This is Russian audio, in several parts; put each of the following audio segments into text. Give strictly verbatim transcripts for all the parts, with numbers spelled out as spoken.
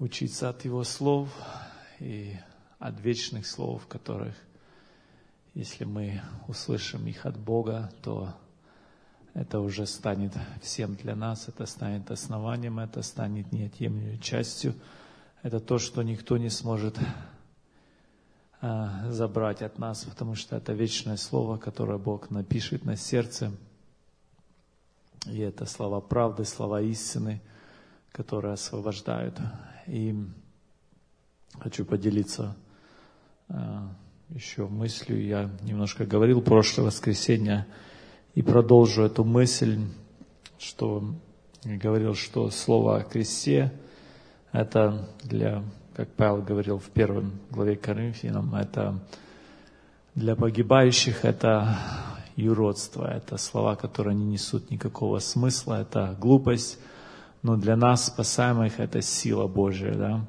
учиться от Его слов и от вечных слов, которых, если мы услышим их от Бога, то это уже станет всем для нас, это станет основанием, это станет неотъемлемой частью. Это то, что никто не сможет а, забрать от нас, потому что это вечное слово, которое Бог напишет на сердце. И это слова правды, слова истины, которые освобождают. И хочу поделиться а, еще мыслью. Я немножко говорил в прошлое воскресенье и продолжу эту мысль, что говорил, что слово о кресте — это для, как Павел говорил в первой главе Коринфянам, это для погибающих, это юродство, это слова, которые не несут никакого смысла, это глупость, но для нас, спасаемых, это сила Божия, да.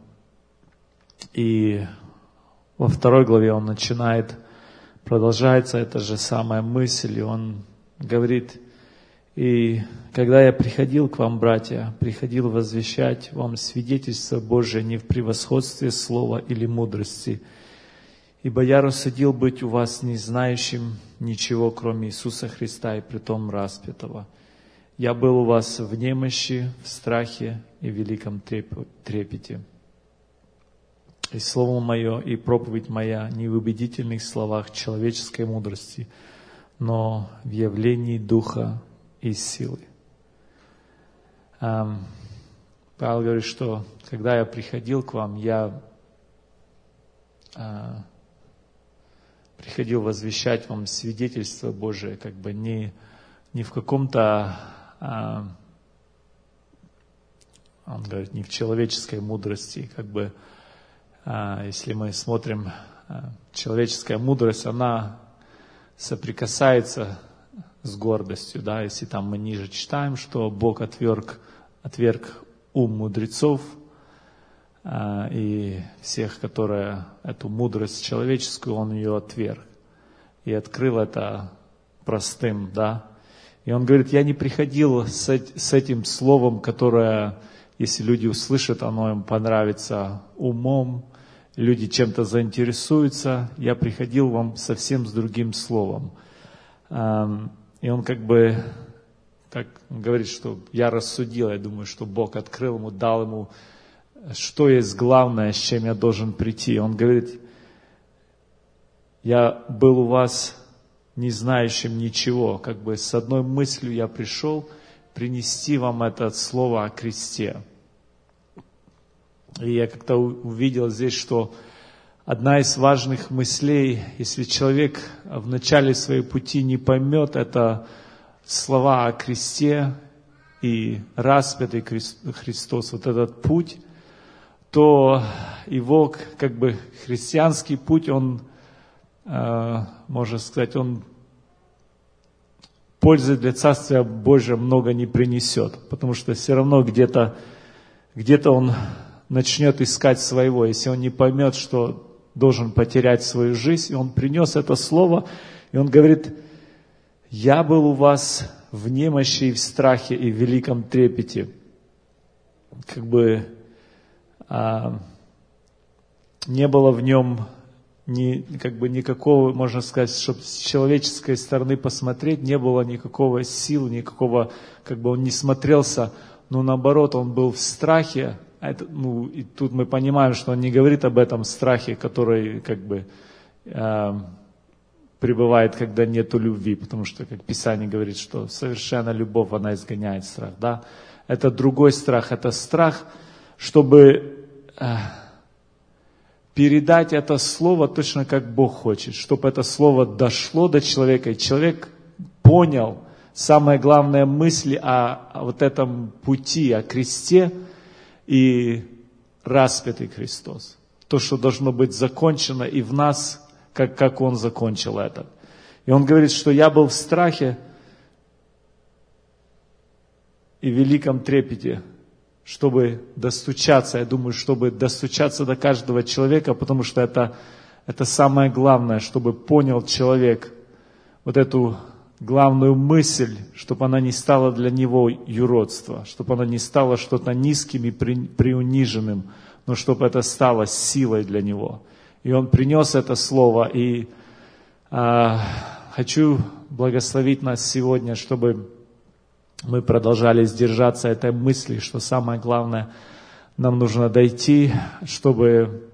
И во второй главе он начинает, продолжается эта же самая мысль, и он говорит: «И когда я приходил к вам, братья, приходил возвещать вам свидетельство Божие не в превосходстве слова или мудрости, ибо я рассудил быть у вас не знающим ничего, кроме Иисуса Христа и притом распятого. Я был у вас в немощи, в страхе и в великом трепете. И слово мое, и проповедь моя не в убедительных словах человеческой мудрости, но в явлении Духа и силы». Павел говорит, что когда я приходил к вам, я приходил возвещать вам свидетельство Божие, как бы не, не в каком-то, он говорит, не в человеческой мудрости, как бы, если мы смотрим, человеческая мудрость, она соприкасается с гордостью, да, если там мы ниже читаем, что Бог отверг, отверг ум мудрецов а, и всех, которые эту мудрость человеческую, Он ее отверг и открыл это простым, да. И Он говорит: я не приходил с, с этим словом, которое, если люди услышат, оно им понравится умом, люди чем-то заинтересуются. Я приходил вам совсем с другим словом. И он как бы так говорит, что я рассудил, я думаю, что Бог открыл ему, дал ему, что есть главное, с чем я должен прийти. Он говорит: я был у вас не знающим ничего, как бы с одной мыслью я пришел принести вам это слово о кресте. И я как-то увидел здесь, что одна из важных мыслей, если человек в начале своей пути не поймет, это слова о кресте и распятый Христос, вот этот путь, то его как бы христианский путь, он, можно сказать, он пользы для Царствия Божьего много не принесет, потому что все равно где-то, где-то он начнет искать своего, если он не поймет, что должен потерять свою жизнь. И он принес это слово, и он говорит: я был у вас в немощи и в страхе и в великом трепете. Как бы а, не было в нем ни, как бы никакого, можно сказать, чтобы с человеческой стороны посмотреть, не было никакого сил, никакого, как бы он не смотрелся, но наоборот, он был в страхе. Это, ну, и тут мы понимаем, что он не говорит об этом страхе, который как бы э, пребывает, когда нету любви, потому что, как Писание говорит, что совершенная любовь, она изгоняет страх, да. Это другой страх, это страх, чтобы э, передать это слово точно как Бог хочет, чтобы это слово дошло до человека, и человек понял самые главные мысли о, о вот этом пути, о кресте, и распятый Христос. То, что должно быть закончено и в нас, как, как Он закончил это. И Он говорит, что я был в страхе и в великом трепете, чтобы достучаться, я думаю, чтобы достучаться до каждого человека, потому что это, это самое главное, чтобы понял человек вот эту главную мысль, чтобы она не стала для него юродство, чтобы она не стала что-то низким и при, приуниженным, но чтобы это стало силой для него. И он принес это слово, и э, хочу благословить нас сегодня, чтобы мы продолжали сдержаться этой мысли, что самое главное, нам нужно дойти, чтобы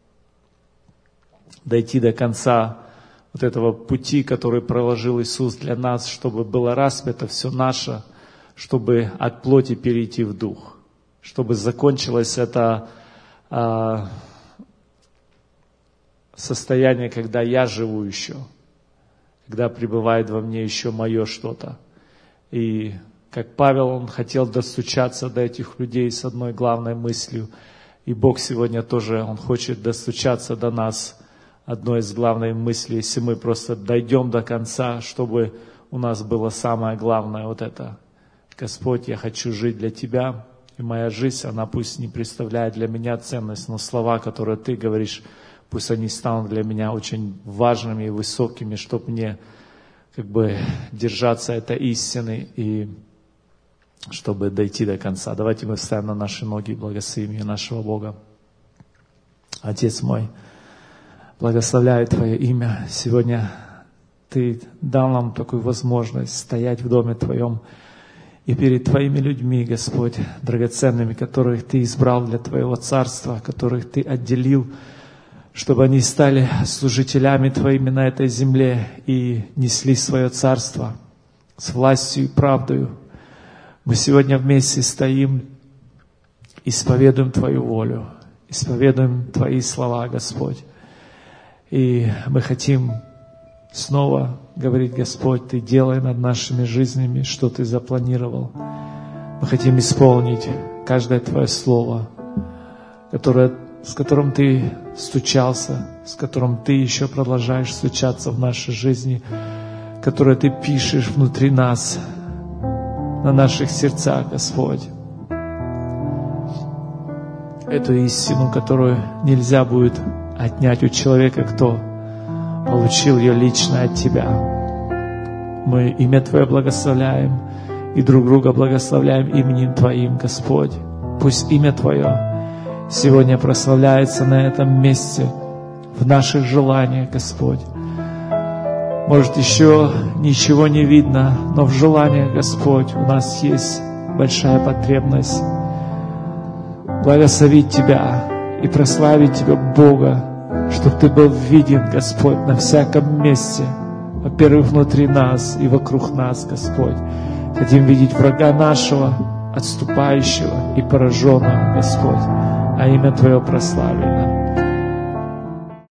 дойти до конца вот этого пути, который проложил Иисус для нас, чтобы было распято все наше, чтобы от плоти перейти в дух, чтобы закончилось это а, состояние, когда я живу еще, когда пребывает во мне еще мое что-то. И как Павел, он хотел достучаться до этих людей с одной главной мыслью, и Бог сегодня тоже, Он хочет достучаться до нас одной из главных мыслей, если мы просто дойдем до конца, чтобы у нас было самое главное вот это. Господь, я хочу жить для Тебя, и моя жизнь, она пусть не представляет для меня ценность, но слова, которые Ты говоришь, пусть они станут для меня очень важными и высокими, чтобы мне как бы держаться этой истины и чтобы дойти до конца. Давайте мы встанем на наши ноги и благословим имя нашего Бога. Отец мой, благословляю Твое имя. Сегодня Ты дал нам такую возможность стоять в Доме Твоем и перед Твоими людьми, Господь, драгоценными, которых Ты избрал для Твоего Царства, которых Ты отделил, чтобы они стали служителями Твоими на этой земле и несли свое Царство с властью и правдою. Мы сегодня вместе стоим, исповедуем Твою волю, исповедуем Твои слова, Господь. И мы хотим снова говорить, Господь, Ты делай над нашими жизнями, что Ты запланировал. Мы хотим исполнить каждое Твое слово, которое, с которым Ты стучался, с которым Ты еще продолжаешь стучаться в нашей жизни, которое Ты пишешь внутри нас, на наших сердцах, Господь. Эту истину, которую нельзя будет отнять у человека, кто получил ее лично от Тебя. Мы имя Твое благословляем и друг друга благословляем именем Твоим, Господь. Пусть имя Твое сегодня прославляется на этом месте, в наших желаниях, Господь. Может, еще ничего не видно, но в желаниях, Господь, у нас есть большая потребность благословить Тебя и прославить Тебя, Бога, чтобы Ты был виден, Господь, на всяком месте. Во-первых, внутри нас и вокруг нас, Господь. Хотим видеть врага нашего, отступающего и пораженного, Господь, а имя Твое прославлено.